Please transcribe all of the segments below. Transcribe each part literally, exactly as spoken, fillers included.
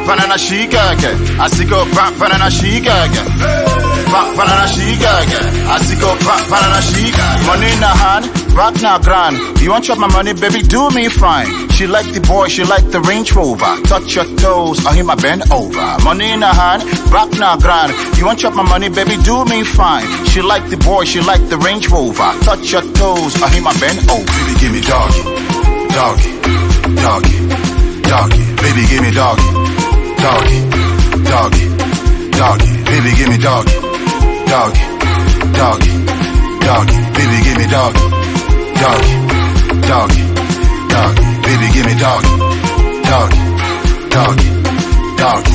banana shigege. Asiko ba banana shigege. Ba banana shigege. Asiko ba banana shigege. Money in the hand, rock now grand. You want chop my money, baby? Do me fine. She like the boy, she like the Range Rover. Touch your toes, I hear my bend over. Money in the hand, rock now grand. You want chop my money, baby? Do me fine. She like the boy, she like the Range Rover. Touch your toes, I hear my bend over. Baby, give me doggy, doggy, doggy, doggy. Baby, give me doggy, doggy, doggy, doggy. Baby, give me doggy, doggy, doggy, doggy. Baby, give me doggy, doggy, doggy, doggy. Baby, give me doggy, doggy, doggy, doggy.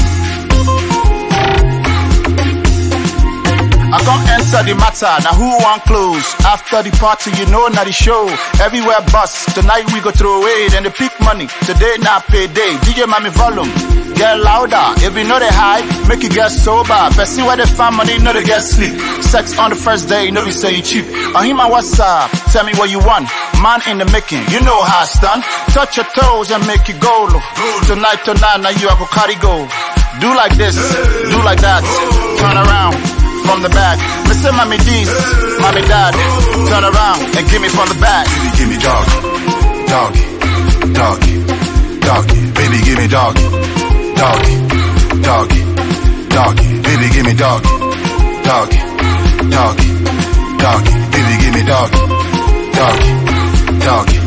I come enter the matter, now who want close? After the party, you know, now the show. Everywhere bust, tonight we go throw away, then the pick money. Today now payday, D J Mami volume. Get louder, if you know they high, make you get sober. Person where they find money, know they get sleep. Sex on the first day, know we say you cheap. On him my WhatsApp, tell me what you want. Man in the making, you know how it's done. Touch your toes and make you go low. Tonight, tonight, now you have a carry go. Do like this, do like that. Turn around from the back. Listen, mommy D's, mommy dad. Turn around and give me from the back. Baby, give me doggy, doggy, doggy, doggy. Baby, give me doggy, doggy, doggy, doggy. Baby, give me doggy, doggy, doggy, doggy. Baby, give me doggy, doggy, doggy.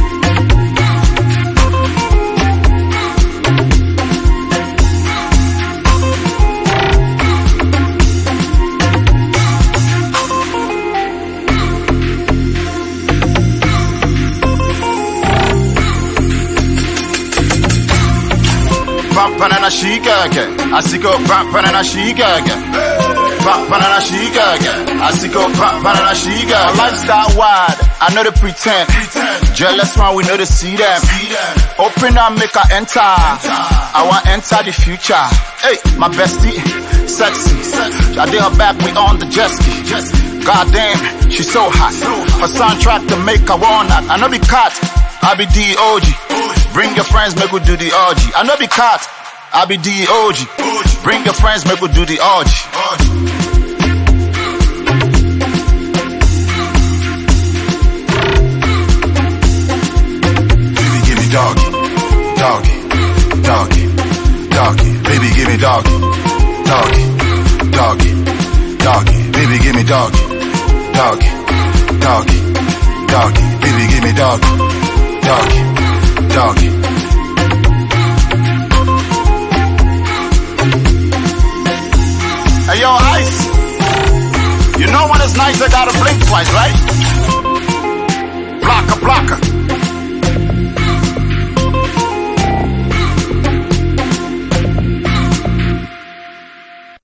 Bump banana shigege. Asiko bump banana shigege. Bump banana shigege. Asiko bump banana shigege. Lifestyle wide, I know they pretend. Jealous man, we know they see them. Open up, make her enter. I want enter the future. Hey, my bestie, sexy. I did her back, we on the jet ski. Goddamn, she's so hot. Her soundtrack to make her walnut. I know be caught, I be D O G. Bring your friends, make we do the orgy. I know be caught, I be D O G. Bring your friends, make we do the orgy. Baby, give me doggy, doggy, doggy, doggy. Baby, give me doggy, doggy, doggy, doggy. Baby, give me doggy, doggy, doggy, doggy. Baby, give me doggy, doggy, doggy. Hey yo, Ice. You know when it's nice, I gotta blink twice, right? Blocker, blocker.